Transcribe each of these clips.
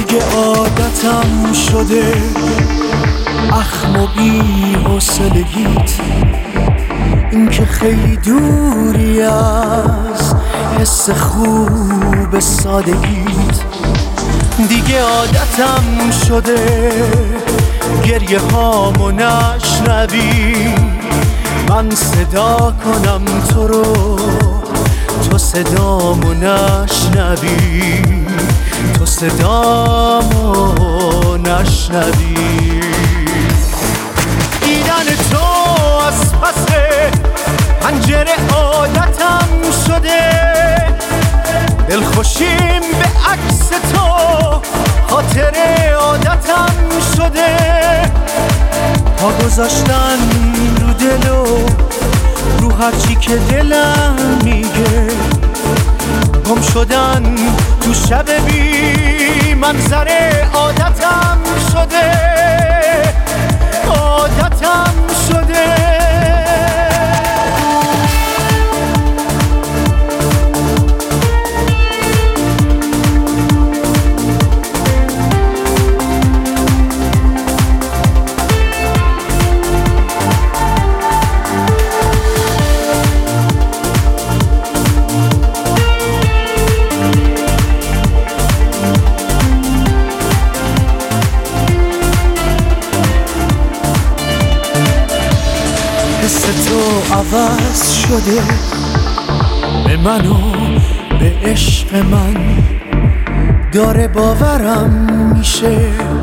دیگه عادتم شده اخم و بی حوصلگیت، این که خیلی دوری از حس خوب سادگیت. دیگه عادتم شده گریه هامو نشنوی، من صدا کنم تو رو تو صدامو نشنوی، تو صدامو نشنوی. دیدن تو از پس پنجره عادتم شده، دلخوشیم به عکس تو خاطر عادتم شده، پا گذاشتن رو دل و رو هرچی که دلم میگه، گم شدن تو شب بی منظره عادتم شده، عادتم شده. حس تو عوض شده به من و به عشق من، داره باورم میشه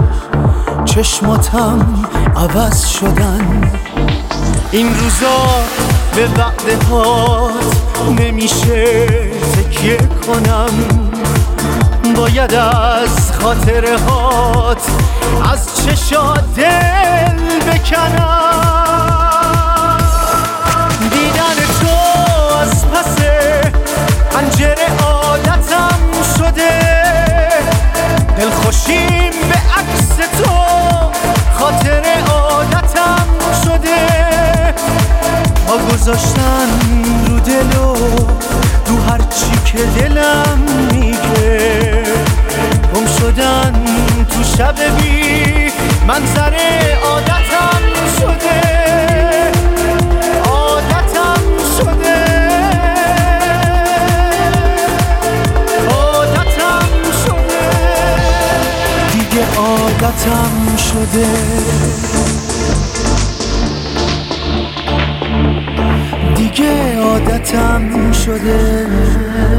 چشماتم عوض شدن. این روزا به وعده هات نمیشه تکیه کنم، باید از خاطره هات از چشات دل بکنم. دیدن تو از پس پنجره عادتم شده، دلخوشیم به عکس تو خاطر عادتم شده، پا گذاشتن رو دل و رو هرچی که دلم میگه، گم شدن تو شب بی منظره عادتم شده، عادتم شده، عادتم شده. دیگه عادتم شده، دیگه عادتم شده.